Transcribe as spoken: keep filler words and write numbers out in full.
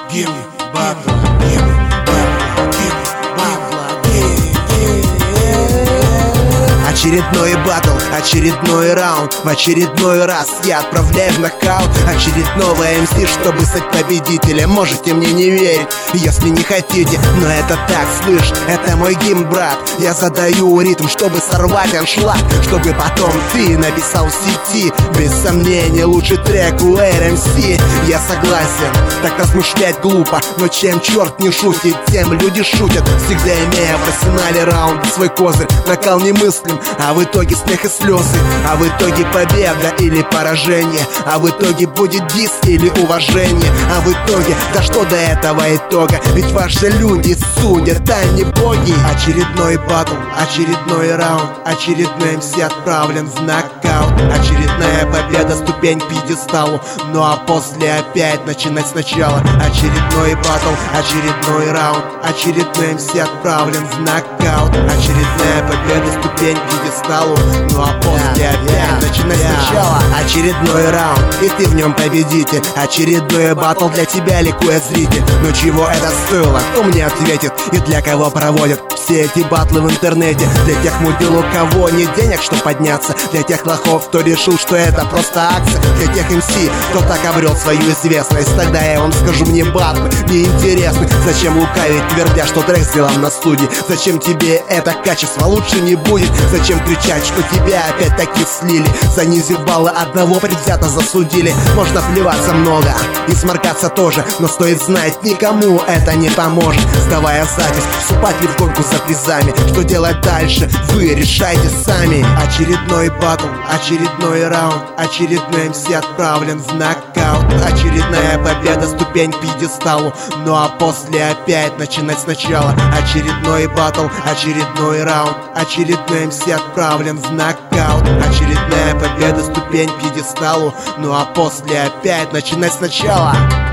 Gimme battle, gimme battle, gimme battle, gimme. Очередной батл, очередной раунд. В очередной раз я отправляю в нокаут очередного эм си, чтобы стать победителем. Можете мне не верить, если не хотите, но это так, слышь, это мой гимн, брат. Я задаю ритм, чтобы сорвать аншлаг, чтобы потом ты написал в сети. Без сомнения, лучший трек у эр эм си. Я согласен, так размышлять глупо, но чем черт не шутит, тем люди шутят. Всегда имея в арсенале раунд свой козырь. Накал немыслим, а в итоге смех и слезы, а в итоге победа или поражение, а в итоге будет дис или уважение, а в итоге, да что до этого итога, ведь ваши люди судят, а не боги. Очередной батл, очередной раунд, очередной эм си отправлен в нокаут. Очередная победа, ступень к пьедесталу, ну а после опять начинать сначала. Очередной батл, очередной раунд, очередной эм си отправлен в нокаут. Очередная победа, ступень к пьедесталу, ну а после yeah, опять yeah, начинать yeah. сначала. Очередной раунд, и ты в нем победитель. Очередной батл, для тебя ликует зритель. Но чего это стоило, кто мне ответит? И для кого проводят все эти батлы в интернете? Для тех мудил, у кого нет денег, чтобы подняться, для тех лохов, кто решил, что это просто акция, для тех эм си, кто так обрел свою известность. Тогда я вам скажу, мне батлы не интересны. Зачем лукавить, твердя, что трек сделан на студии? Зачем тебе это качество лучше не будет? Зачем кричать, что тебя опять-таки слили? Занизив баллы, одного предвзято засудили. Можно плеваться много и сморкаться тоже, но стоит знать, никому это не поможет. Сдавая запись, вступать ли в гонку за призами, что делать дальше, вы решайте сами. Очередной батл, очередной раунд, очередной эм си отправлен в нокаут. Очередная победа, ступень к пьедесталу, ну а после опять начинать сначала. Очередной батл, очередной раунд, очередной эм си отправлен в нокаут. Очередная победа, ступень к пьедесталу, ну а после опять начинать сначала.